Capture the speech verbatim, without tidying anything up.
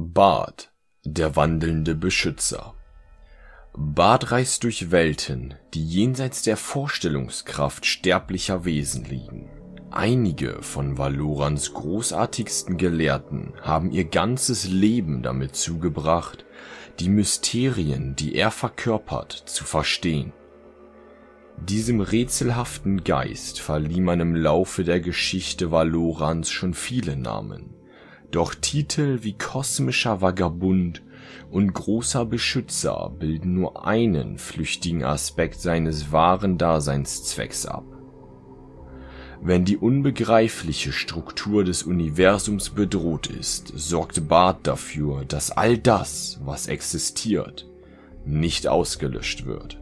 Bard, der wandelnde Beschützer. Bard reist durch Welten, die jenseits der Vorstellungskraft sterblicher Wesen liegen. Einige von Valorans großartigsten Gelehrten haben ihr ganzes Leben damit zugebracht, die Mysterien, die er verkörpert, zu verstehen. Diesem rätselhaften Geist verlieh man im Laufe der Geschichte Valorans schon viele Namen. Doch Titel wie kosmischer Vagabund und großer Beschützer bilden nur einen flüchtigen Aspekt seines wahren Daseinszwecks ab. Wenn die unbegreifliche Struktur des Universums bedroht ist, sorgt Bard dafür, dass all das, was existiert, nicht ausgelöscht wird.